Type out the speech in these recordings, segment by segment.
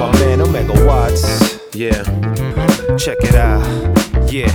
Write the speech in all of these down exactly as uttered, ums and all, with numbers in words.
my man Omega Watts. Yeah. Check it out. Yeah.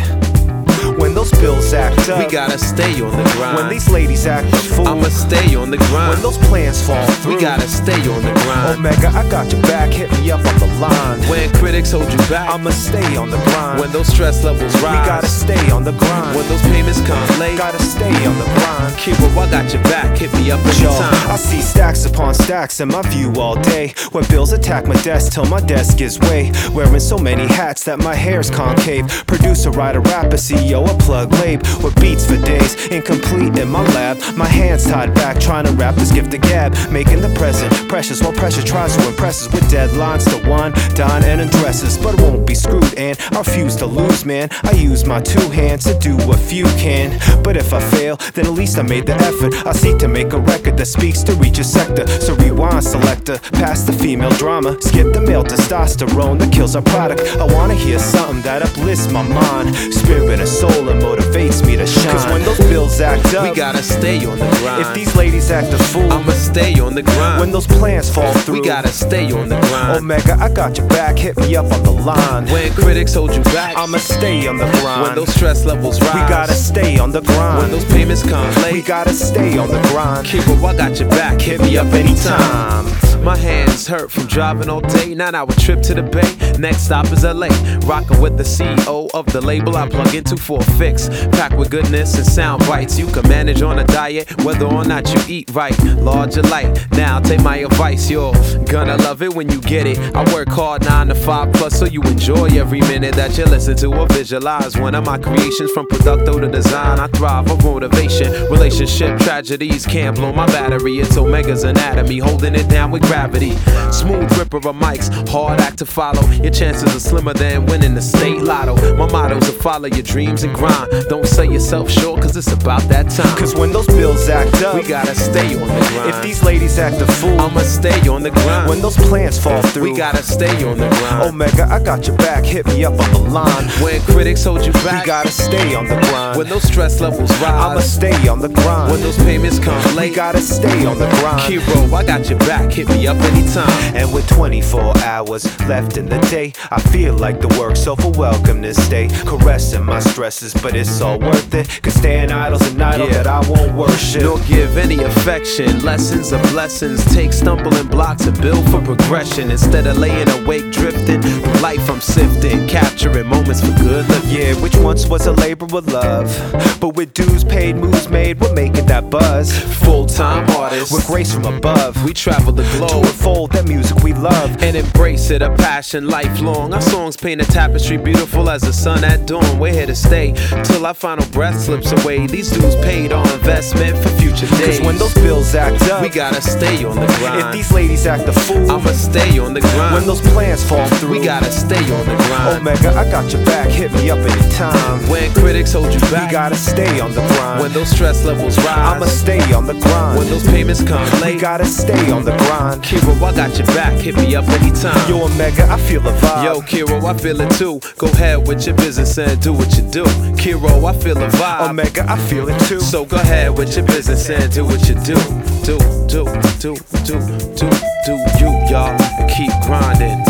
When those bills act up, we gotta stay on the grind. When these ladies act the fool, I'ma stay on the grind. When those plans fall through, we gotta stay on the grind. Omega, I got your back, hit me up on the line. When critics hold you back, I'ma stay on the grind. When those stress levels rise, we gotta stay on the grind. When those payments come late, gotta stay on the grind. Kiro, I got your back, hit me up anytime. I see stacks upon stacks in my view all day. When bills attack my desk till my desk gives way. Wearing so many hats that my hair's concave. Producer, writer, rapper, C E O, a plug labe. With beats for days, incomplete in my lab. My hands tied back, trying to wrap this gift to gab. Making the present precious while pressure tries to impress us. With deadlines to wine, dine, and undresses. But it won't be screwed, and I refuse to lose, man. I use my two hands to do what few can. But if I fail, then at least I made the effort. I seek to make a record that speaks to reach a sector. So rewind, selector, past the female drama. Skip the male testosterone that kills our product. I wanna hear something that uplifts my mind, spirit and soul, and motivates me to shine. Cause when those bills act up, we gotta stay on the grind. If these ladies act a fool, I'ma stay on the grind. When those plans fall through, we gotta stay on the grind. Omega, I got your back, hit me up on the line. When critics hold you back, I'ma stay on the grind. When those stress levels rise, we gotta stay on the grind. When those payments come late, we gotta stay on the grind. Kiro, I got your back, hit me up anytime. My hands hurt from driving all day, nine hour trip to the Bay. Next stop is L A, rocking with the C E O of the label I plug into for a fix. Packed with goodness and sound bites, you can manage on a diet, whether or not you eat right. Large or light, now take my advice, you're gonna love it when you get it. I work hard nine to five plus, so you enjoy every minute that you listen to or visualize. One of my creations, from producto to design, I thrive on motivation. Relationship tragedies can't blow my battery. It's Omega's anatomy, holding it down with gravity. Smooth gripper of mics, hard act to follow. Your chances are slimmer than winning the state lotto. My motto's to follow your dreams and grind. Don't sell yourself short, cause it's about that time. Cause when those bills act up, we gotta stay on the grind. If these ladies act a fool, I'ma stay on the grind. When those plans fall through, we gotta stay on the grind. Omega, I got your back, hit me up on the line. When critics hold you back, we gotta stay on the grind. When those stress levels rise, I'ma stay on the grind. When those payments come late, we gotta stay on the grind. Kiro, I got your back, hit me up anytime. And with twenty-four hours left in the day, I feel like the work's so for welcome to stay. Caressing my stresses, but it's all worth it. Cause staying idle's an idol yeah. that I won't worship. Nor give any affection, lessons of blessings. Take stumbling blocks and build for progression. Instead of laying awake drifting, through life I'm sifting, capturing moments for good living. Yeah, which once was a labor of love, but with dues paid, moves made, we're making that buzz. Full-time artists, with grace from above, we travel the globe to unfold that music we love and embrace it, a passion lifelong. Our songs paint a tapestry beautiful as the sun at dawn. We're here to stay till our final breath slips away. These dues paid our investment for future days. Cause when those bills act up, we gotta stay on the grind. If these ladies act a fool, I'ma stay on the grind. When those plans fall through, we gotta stay on the grind. Omega, I got your back, hit me up anytime. When critics hold you back, we gotta stay on the grind. When those stress levels rise, I'ma stay on the grind. When those payments come late, we gotta stay on the grind. Kiro, I got your back, hit me up anytime. Yo, Omega, I feel the vibe. Yo, Kiro, I feel it too. Go ahead with your business and do what you do. Kiro, I feel the vibe. Omega, I feel it too. So go ahead with your business and do what you do. Do, do, do, do, do, do you, y'all. And keep grinding,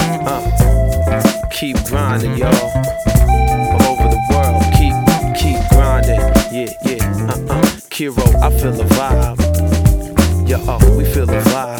uh. Keep grinding, y'all. All over the world, keep, keep grinding. Yeah, yeah, uh-uh. Kiro, I feel the vibe. Yo, we feel the vibe.